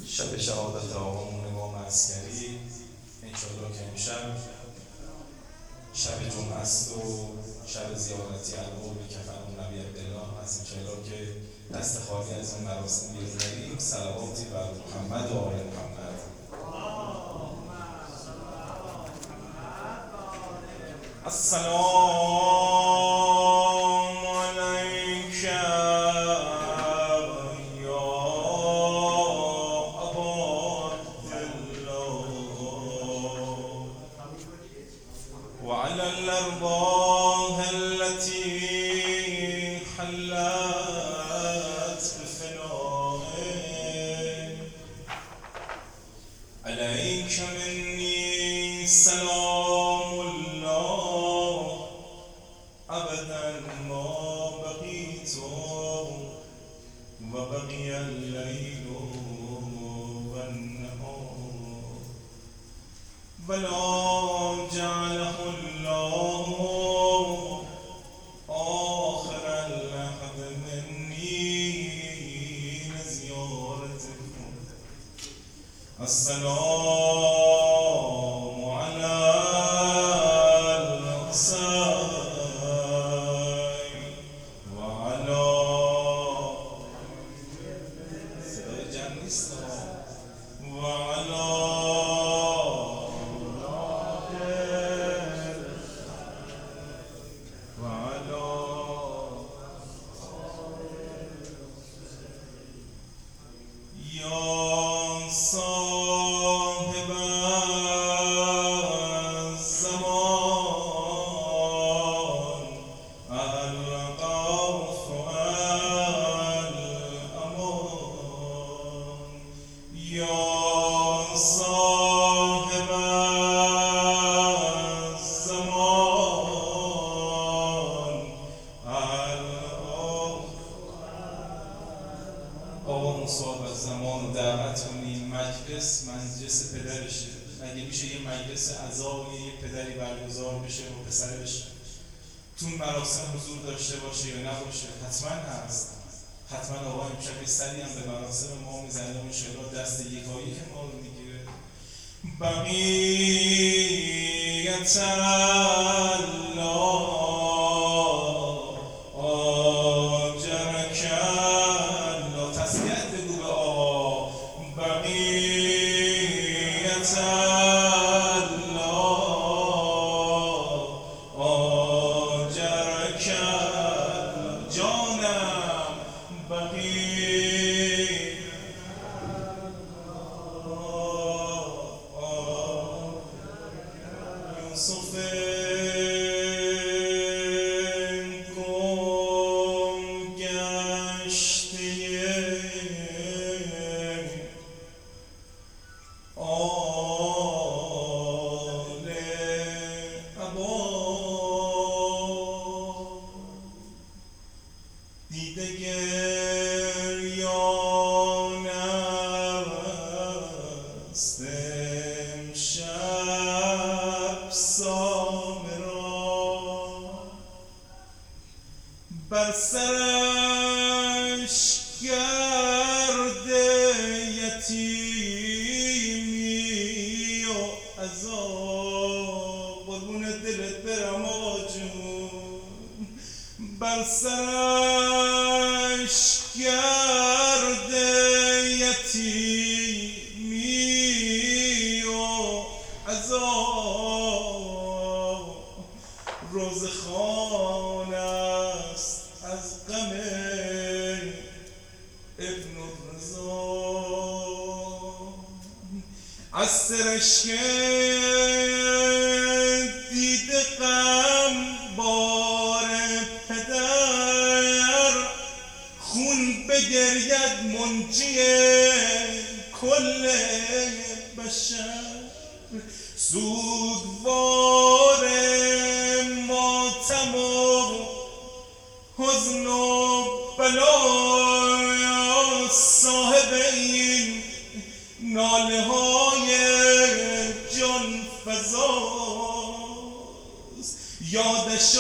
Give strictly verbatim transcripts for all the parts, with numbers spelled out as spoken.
شب شهادت آقامون امام عسکری انشالله که امشب شب جمعه است و شب زیارتی القرب کفن نبی عبدالله هست. انشالله که دست خالی از اون مراسم بیرونیم. صلواتی بر محمد و آل محمد. السلام علیک یا ابا عبدالله و علی الارواح التي حلت بفنائه علیک منی سلام الله ابدا ما بقیت و بقی اللیل و النهار ولا جعله الله آخر اللحظ منی لزیارتكم. السلام علی الحسین و علی صدای جمع نیست و علی و علی یا صاحب الزمان الغوث الامان یا صاحب الزمان آقا صاحب الزمان رو دعوت کنیم. مجلس مجلس پدرشه. اگه میشه یه مجلس عزایی یه پدری برگزار بشه و پسر بشه تون مراسم حضور داشته باشه یا نباشه؟ حتما هست. حتما آقا امشب سری هم به مراسم ما میزنه و انشالله دست یکایی که ما رو میگیره. بقیت الله آجرک الله. تسلیت بگو به آقا. بقیت الله آجرک الله. جانم بقیت یوسف گم گشته آل ابا دیده گریان است امشب سامرا بر سرش گرد یتیمی و عذاب. قربون دلت برم آقا جون. بر سرش گرد یتیمی و عذاب. روزخوان است از غم ابن الرضا. از سرشک دیده غم بار پدر خون بگرید منجی کل بشر. سوگوار ماتم و حزن و بلا صاحب این ناله های جان فزاست. یادش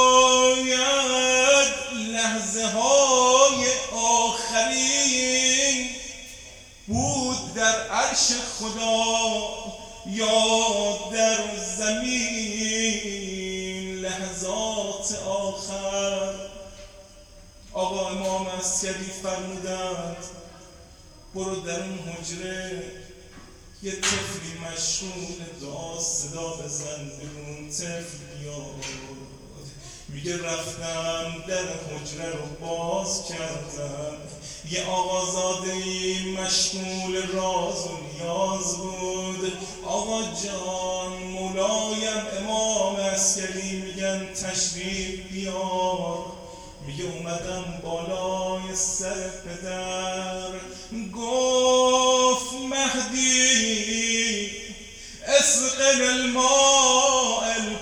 آید لحظه های آخرین بود در عرش خدا یا در زمین لحظات آخر. آقا امام عسکری فرمودند برو در اون حجره یه طفلی مشغول دعا صدا بزن بگون طفل بیاد. میگه رفتم در حجره رو باز کردم، یه آقازادهی مشغول راز و نیاز بود. آقا جان مولایم امام عسکری میگن تشریف بیار. میگه اومدم بالای سر پدر، گفت مهدی اسقن الماء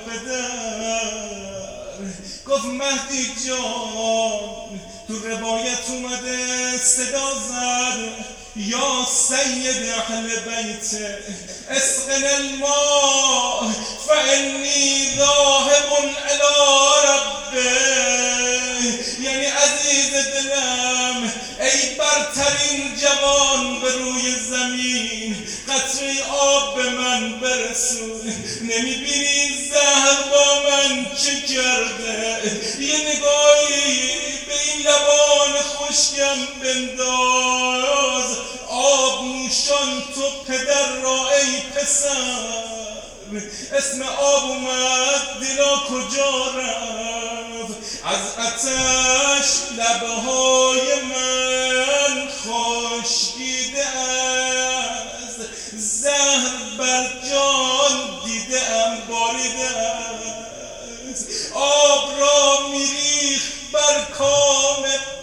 الپدر. گفت مهدی جان تو روایت اومده صدا زد یا سید اهل بیت اسقن الماء فانی ذاهب الی ربه. یعنی عزیز دلم ای برترین جوان به روی زمین قطره آب به من برسون. نمیبینی زهر با من چه کرده؟ یه نگاهی به این لبان خشکم بنداز. آب نوشان تو پدر را ای پسر. اسم آب اومد دلا کجا رفت؟ از آتش لبهای من خشکیده است، زهر بر جان دیده ام باریده است. آب را میریخ بر کام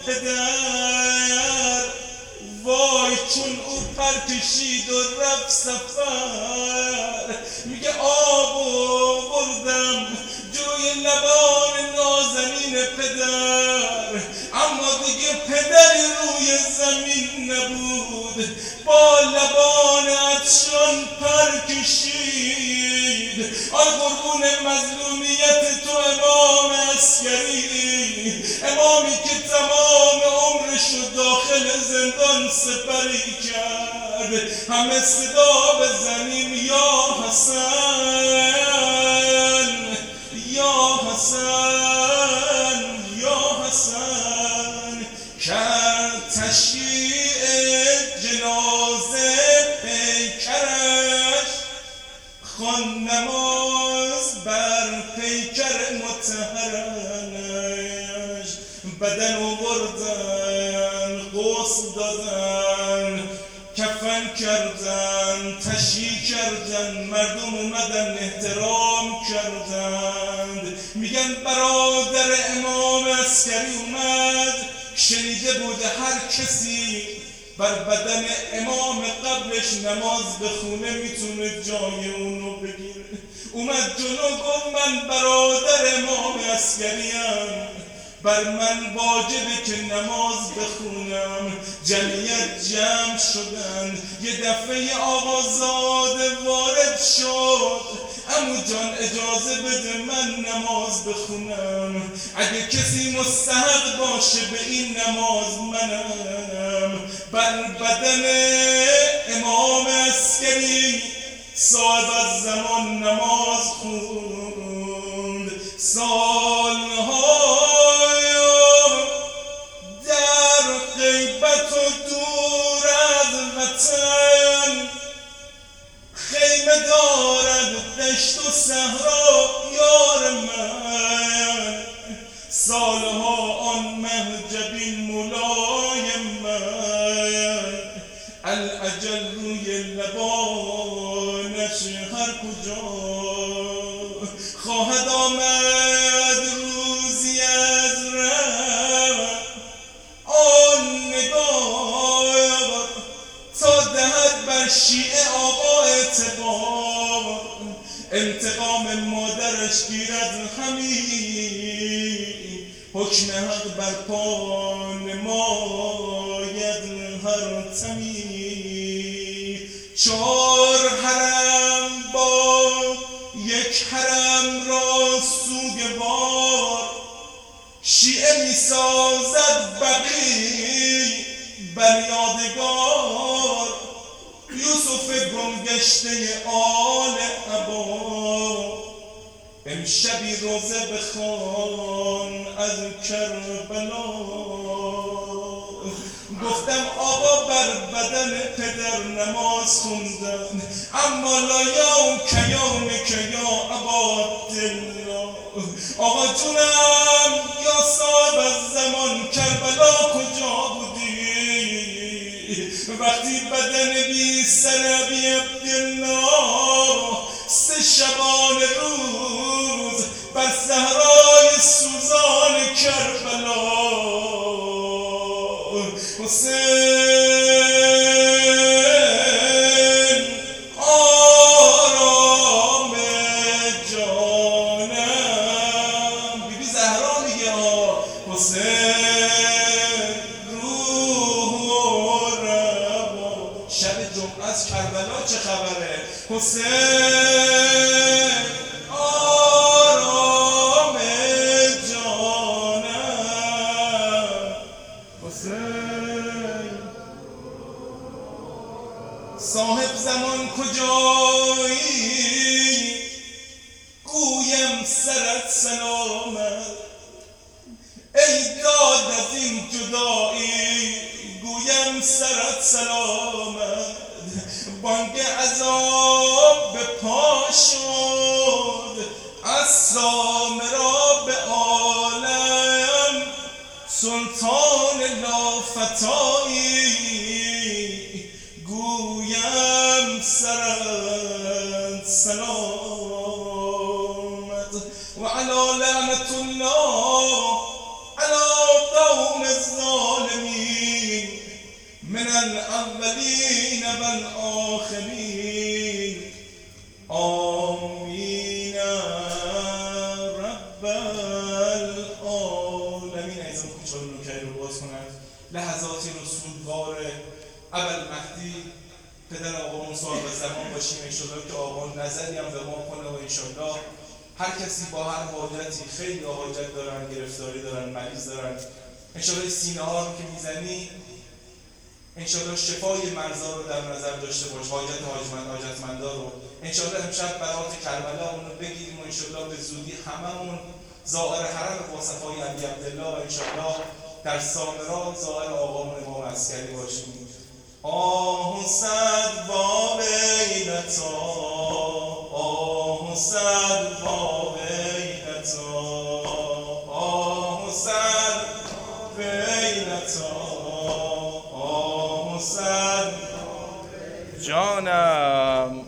پدر، وای چون او پر کشید و رفت سفر. میگه آبو بردم جوی لبان نازنین پدر، اما دیگه پدری روی زمین نبود. با لبان عطشان پر کشید. آی قربون مظلومیت تو امام عسکری، امامی که تمام عمرشو داخل زندان سپری کرد. همه صدا بزنیم یا حسن یا حسن یا حسن. کرد تشییع جنازه پیکرش، خوان نماز بر پیکر مطهرش. بدن آوردن غسل دادن کفن کردن تشییع کردن، مردم اومدن احترام کردند. میگن برادر امام عسکری اومد، شنیده بود هر کسی بر بدن امام قبلش نماز بخونه میتونه جای اونو بگیره. اومد جلو گفت من برادر امام عسکریم، بر من واجبه که نماز بخونم. جمعیت جمع شدن، یه دفعه آقازاده وارد شد. عمو جان اجازه بده من نماز بخونم، اگه کسی مستحق باشه به این نماز منم. بر بدن امام عسکری صاحب از زمان نماز خوند. سالها در غیبت و دور از وطن، خیمه دارد دشت و صحرا یار من. سالها آن مهجبین مولای من، الاجل روی لبانش هر کجا خواهد آمد روزی از ره. آن نگاه تا دهد بر شیعه آقا اعتبار، انتقام مادرش گیرد همی، حکم حق بر پا نماید هر تمی. چار حرم با یک حرم را سوگوار، شیعه میسازد بقی بر یادگار. گشته آل عبا امشبی روزه بخوان از کربلا. گفتم آقا بر بدن پدر نماز خوندن، اما لا یوم که یوم که یا عبادالله. آقا جونم یا صاحب الزمان کربلا کجا بودی وقتی بدن بی سر بی عبدالله سه شبانه روز بر صحرای سوزان کربلا حسین آرام جانم. بی بی زهرا میگه ها حسین روح و روا. شب جمعه از کربلا چه خبره؟ حسین آرام جانم. حسین صاحب زمان کجایی گویم سرت سلامت. ای داد از این جدایی گویم سرت سلامت. بانگ عذاب به پا شد از سامرا به عالم سلطان لافتایی گویم سرت سلامت. و علی لعنت الله علی قوم الظالمین من الاولین و الاخرین آمین رب العالمین. ایزان کوچه رو نکهی رو باز کنند. لحظاتی رو سوگوار اول مهدی پدر آقامون صاحب زمان باشیم انشالله که آقا نظری هم به ما کنه و انشالله هر کسی با هر حاجتی، خیلی حاجت دارن، گرفتاری دارن، مریض دارن، انشالله سینه ها رو که میزنی انشالله شفای مرزا رو در نظر داشته باش، حاجت حاجمند حاجتمندا رو انشالله امشب برات کربلا اون رو بگیریم و انشالله به زودی هممون زائر حرم با صفای علی عبدالله و انشالله در سامرا زائر آقامون امام عسکری باشیم. آه صد با ویلتا آه صد با ویلتا آه صد ویلتا آه صد جانم.